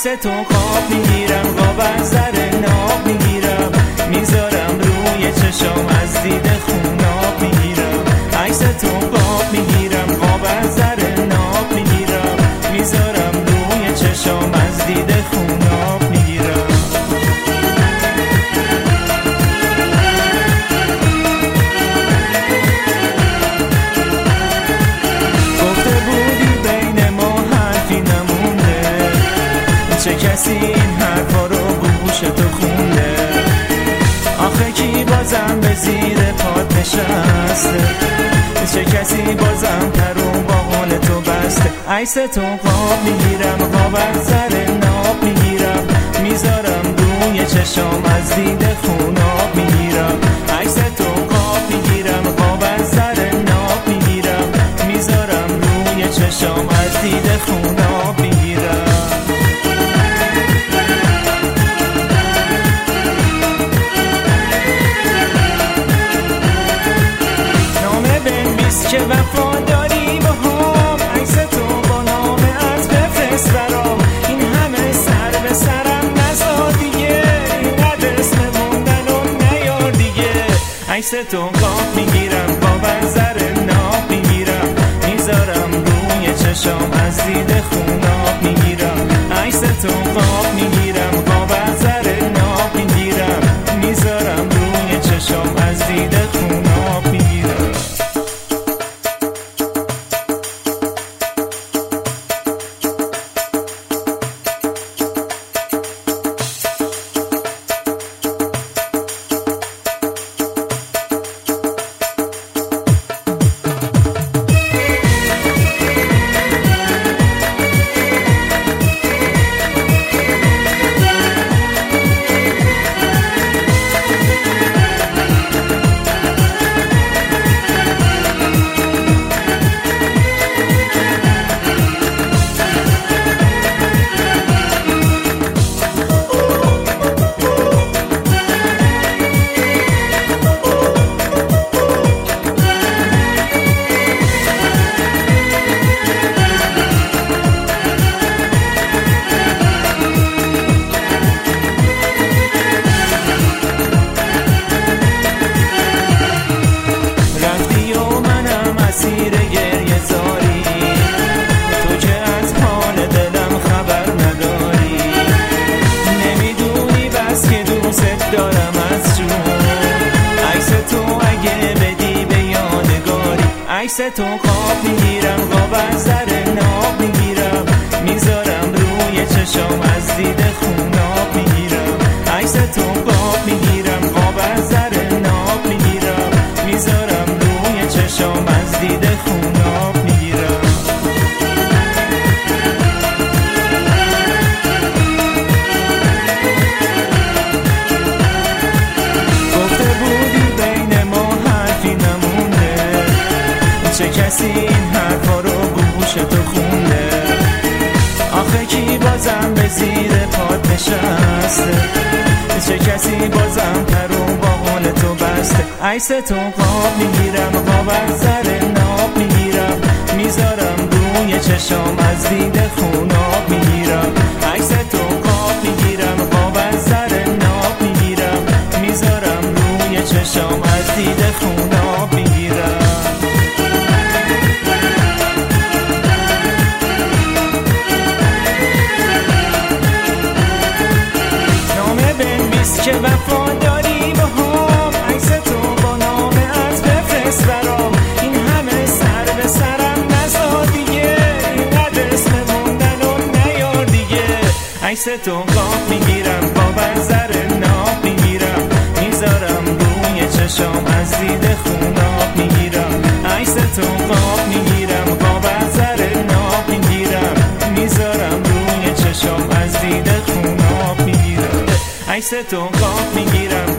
عکس تو خواب میگیرم، قاب از زر ناب میگیرم، میذارم روی چشام از دید خوناب میگیرم. عکس تو خواب میگیرم، قاب از زر ناب میگیرم، میذارم روی چشام از دید خوناب میگیرم. گفته بودی بین ما حرفی نمونده، چه کسی این حرفا رو گوش تو خونده؟ آخه کی بازم به زیر پات نشسته؟ چه کسی بازم پرو با قول تو بسته؟ عکس تو خواب میگیرم، قاب از زر ناب میگیرم، میذارم روی چشام از دید خوناب میگیرم. عکس تو خواب میگیرم، قاب از زر ناب میگیرم، میذارم روی چشام از دید خوناب میگیرم. که وفاداری با هم، عکس تو با نامت بفرست برام. این همه سر به سرم نزار دیگه، اینقدر اسم موندن و نیار دیگه. عکس تو خواب میگیرم، قاب از زر ناب میگیرم، میذارم روی چشام از دید خوناب میگیرم. عکس تو خواب میگیرم، قاب از زر ناب میگیرم، میذارم روی چشام از دید خوناب میگیرم. عکس تو خواب میگیرم، قاب از زر ناب میگیرم، میذارم روی چشام از دید خوناب میگیرم. عکس تو خواب میگیرم، قاب از زر ناب میگیرم، میذارم روی چشام از دید خوناب میگیرم. گفته بودی بین ما حرفی نمونده، چه کسی این حرفا رو گوش تو خونده؟ آخه کی بازم به زیر پات نشسته؟ چه کسی بازم پرو با قول تو بسته؟ عکس تو خواب میگیرم، قاب از زر ناب میگیرم، میذارم روی چشام از دید خوناب میگیرم. عکس تو خواب میگیرم، قاب از زر ناب میگیرم، میذارم روی چشام از دید خوناب میگیرم. که وفاداری با هم، عکس تو با نامت بفرست برام. این همه سر به سرم نزار دیگه، اینقدر اسم موندن و نیار دیگه. عکس تو خواب میگیرم، قاب از زر ناب میگیرم، میذارم روی چشام از دید خوناب میگیرم. عکس تو خواب میگیرم، قاب از زر ناب میگیرم، میذارم روی چشام از دید خوناب میگیرم. عکس تو خواب میگیرم،